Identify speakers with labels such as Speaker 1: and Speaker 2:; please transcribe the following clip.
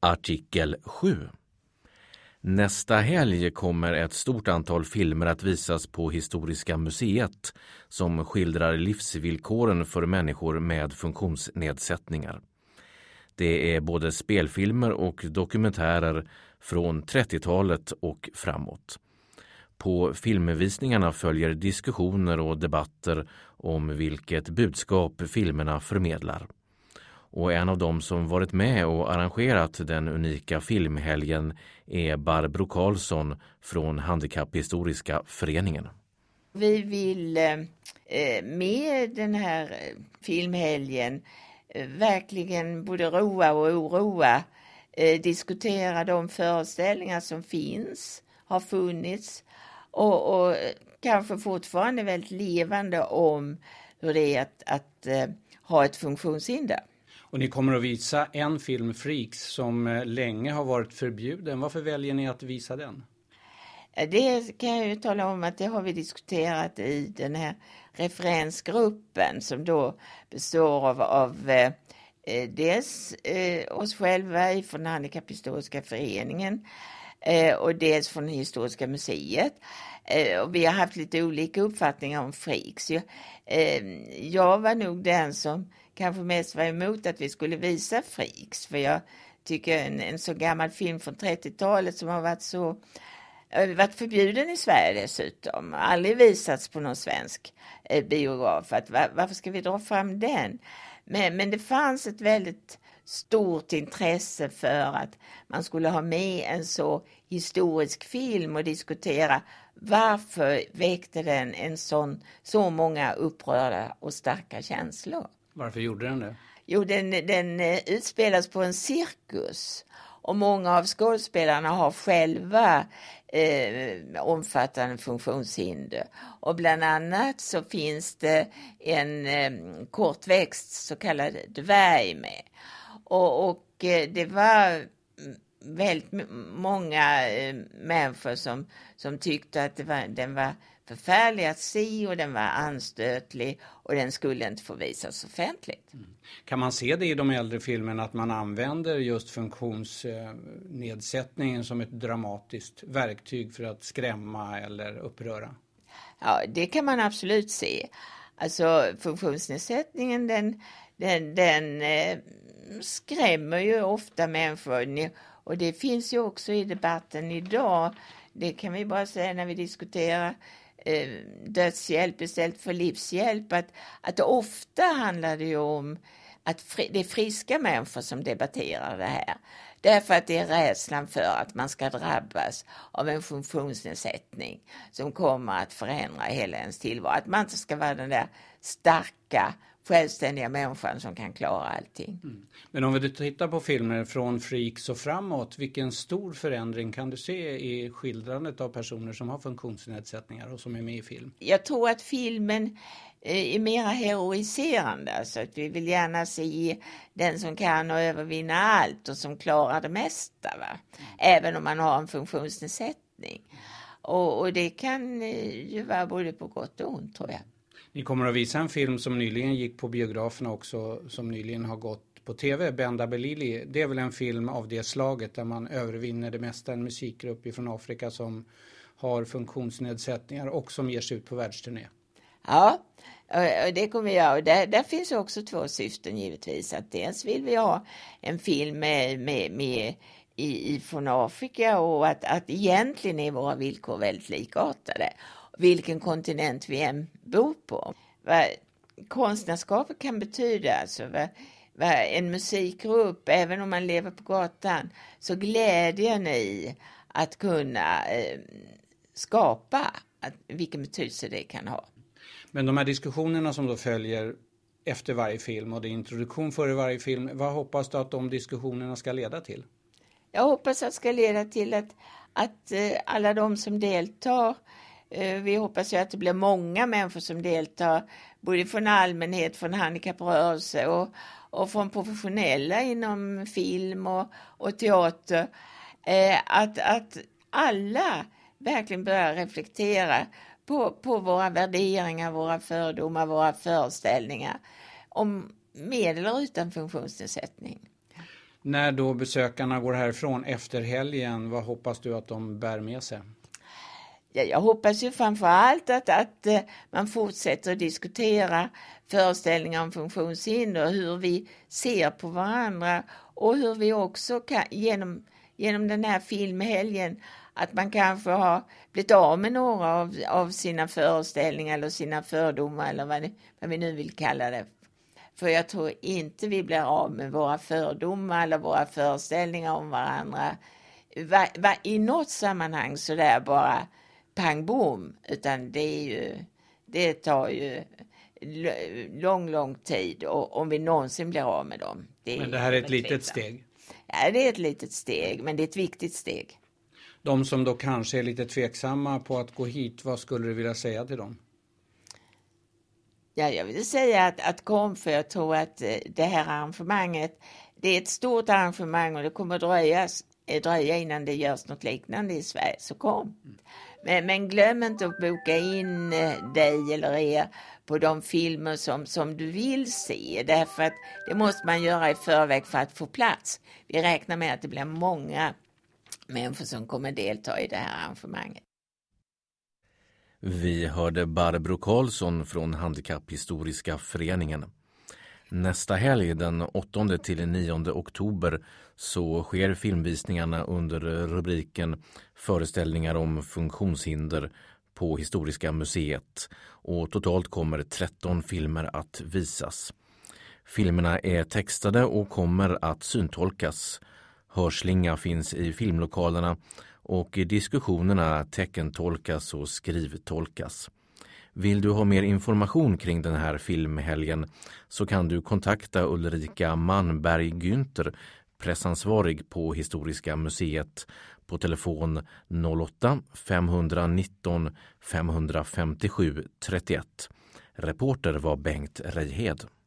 Speaker 1: Artikel 7. Nästa helg kommer ett stort antal filmer att visas på Historiska museet som skildrar livsvillkoren för människor med funktionsnedsättningar. Det är både spelfilmer och dokumentärer från 30-talet och framåt. På filmvisningarna följer diskussioner och debatter om vilket budskap filmerna förmedlar. Och en av dem som varit med och arrangerat den unika filmhelgen är Barbro Karlsson från Handikapphistoriska föreningen.
Speaker 2: Vi vill med den här filmhelgen verkligen både roa och oroa, diskutera de föreställningar som finns, har funnits och kanske fortfarande väldigt levande om hur det är att ha ett funktionshinder.
Speaker 3: Och ni kommer att visa en film, Freaks, som länge har varit förbjuden. Varför väljer ni att visa den?
Speaker 2: Det kan jag ju tala om att det har vi diskuterat i den här referensgruppen som då består av dels oss själva från Handikapphistoriska föreningen och dels från Historiska museet. Och vi har haft lite olika uppfattningar om Freaks. Jag var nog den som kanske mest var emot att vi skulle visa Freaks. För jag tycker en så gammal film från 30-talet som har varit förbjuden i Sverige dessutom. Aldrig visats på någon svensk biograf. Varför ska vi dra fram den? Men det fanns ett väldigt stort intresse för att man skulle ha med en så historisk film och diskutera varför väckte den så många upprörda och starka känslor.
Speaker 3: Varför gjorde den det?
Speaker 2: Jo, den utspelas på en cirkus och många av skådespelarna har själva omfattande funktionshinder. Och bland annat så finns det en kortväxt så kallad dvärg med. Och det var väldigt många människor som tyckte att den var förfärlig att se och den var anstötlig och den skulle inte få visas offentligt.
Speaker 3: Kan man se det i de äldre filmerna att man använder just funktionsnedsättningen som ett dramatiskt verktyg för att skrämma eller uppröra?
Speaker 2: Ja, det kan man absolut se. Alltså funktionsnedsättningen den skrämmer ju ofta människor och det finns ju också i debatten idag. Det kan vi bara säga när vi diskuterar dödshjälp istället för livshjälp att ofta handlar det ju om att det är friska människor som debatterar det här. Därför att det är rädslan för att man ska drabbas av en funktionsnedsättning som kommer att förändra hela ens tillvaro. Att man inte ska vara den där starka, självständiga människan som kan klara allting.
Speaker 3: Men om vi tittar på filmer från Freaks och framåt, vilken stor förändring kan du se i skildrandet av personer som har funktionsnedsättningar och som är med i film?
Speaker 2: Jag tror att filmen är mer heroiserande. Alltså att vi vill gärna se den som kan övervinna allt och som klarar det mesta. Va? Även om man har en funktionsnedsättning. Och det kan ju vara både på gott och ont, tror jag.
Speaker 3: Ni kommer att visa en film som nyligen gick på biograferna också, som nyligen har gått på tv, Benda Belili. Det är väl en film av det slaget där man övervinner det mesta, en musikgrupp från Afrika som har funktionsnedsättningar och som ger sig ut på världsturné.
Speaker 2: Ja, det kommer vi göra. Och där finns också två syften givetvis. Att dels vill vi ha en film med från Afrika och att egentligen är våra villkor väldigt likartade. Vilken kontinent vi än bor på. Vad konstnärskapet kan betyda, alltså vad en musikgrupp, även om man lever på gatan, så glädjen i att kunna skapa, vilken betydelse det kan ha.
Speaker 3: Men de här diskussionerna som då följer efter varje film och det är introduktion före varje film, vad hoppas du att de diskussionerna ska leda till?
Speaker 2: Jag hoppas att det ska leda till att alla de som deltar, vi hoppas ju att det blir många människor som deltar, både från allmänhet, från handikapprörelse och från professionella inom film och teater, att alla verkligen börjar reflektera på våra värderingar, våra fördomar, våra föreställningar om med eller utan funktionsnedsättning.
Speaker 3: När då besökarna går härifrån efter helgen, vad hoppas du att de bär med sig?
Speaker 2: Ja, jag hoppas ju framförallt att man fortsätter att diskutera föreställningar om funktionshinder, hur vi ser på varandra och hur vi också kan, genom den här filmhelgen, att man kanske har blivit av med några av sina föreställningar eller sina fördomar eller vad vi nu vill kalla det. För jag tror inte vi blir av med våra fördomar eller våra föreställningar om varandra i något sammanhang så där bara pang bom, utan det tar ju lång tid och om vi någonsin blir av med dem.
Speaker 3: Men det här är ett litet steg?
Speaker 2: Ja, det är ett litet steg, men det är ett viktigt steg.
Speaker 3: De som då kanske är lite tveksamma på att gå hit, vad skulle du vilja säga till dem?
Speaker 2: Ja, jag vill säga att kom, för jag tror att det här arrangemanget, det är ett stort arrangemang och det kommer dröja innan det görs något liknande i Sverige, så kom. Men glöm inte att boka in dig eller er på de filmer som du vill se, därför att det måste man göra i förväg för att få plats. Vi räknar med att det blir många människor som kommer delta i det här arrangemanget.
Speaker 1: Vi hörde Barbro Karlsson från Handikapphistoriska föreningen. Nästa helg, den 8-9 oktober, så sker filmvisningarna under rubriken Föreställningar om funktionshinder på Historiska museet, och totalt kommer 13 filmer att visas. Filmerna är textade och kommer att syntolkas. Hörslinga finns i filmlokalerna och diskussionerna teckentolkas och skrivtolkas. Vill du ha mer information kring den här filmhelgen så kan du kontakta Ulrika Manberg-Günther, pressansvarig på Historiska museet, på telefon 08-519 557 31. Reporter var Bengt Reihed.